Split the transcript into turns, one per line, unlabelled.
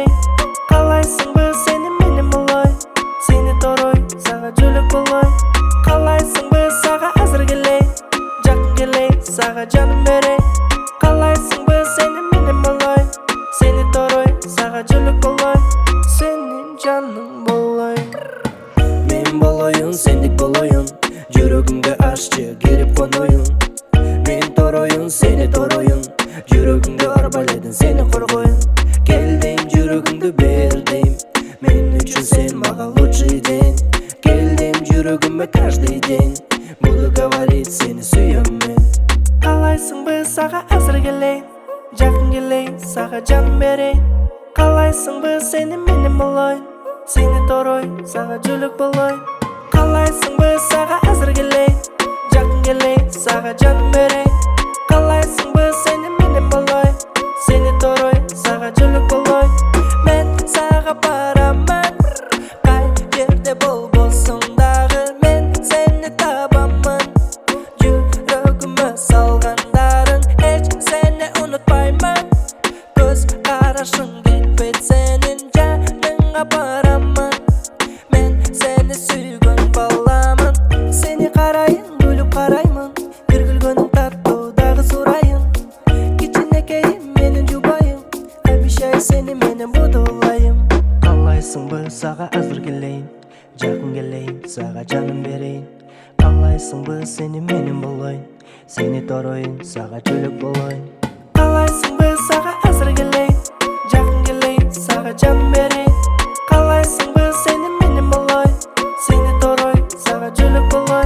берейін. Қалайсың сені менің олай, сені торой, саға жөлік болай. Қалайсың саға әзір келейін, жақын келейін, саға жаным берейін. Қалайсың сені менің олай, сені торой, саға жөлік болай. Сенің жаның болай.
Мен болайын, сендік болайын, жүрегімді ашчы келіп қонайын. Мен торойын, сені торойын, жүрегімді арбайлайдың, сені қорғайын. Келдім, жүрегімді бердім, мен үшін сен маған лучший день. Келдім, жүрегіме каждый день, буду говорить, сені сүйем мен.
Қалайсың саға әзір келейін, жақын келейін, саға жаным берейін. Қалайсың сені менің болайын, сені торой, саға жөлік болайын. Қалайсың саға әзір келейін, жақын келейін, саға жаным берейін. Қалайсың сені менің болайын, сені торой, саға жөлік болайын. Мен саға барамын, қай жерде болсаң дағы, мен сені табамын. Жүрегіме салғандарың, еш сені ұнатпаймын. Көз қарашың кетпейді, сенің жаныңа барамын. Мен сені сүйген баламын, сені қарайын, күліп қараймын. Бір күлгенің таттыдағы сұрайын, кичінекейім менің жұбайым. Обещай, сені менің бұдылайым. Қалайсың саға әзір келейін, жақын келейін, саға жаным берейін. Қалайсың сені менің болайын, сені торойын, саға жөлік болайын. Қалайсың саға әзір келейін, жақын келейін, саға жаным берейін. Қалайсың сені менің болайын, сені торой, саға жөлік болайын.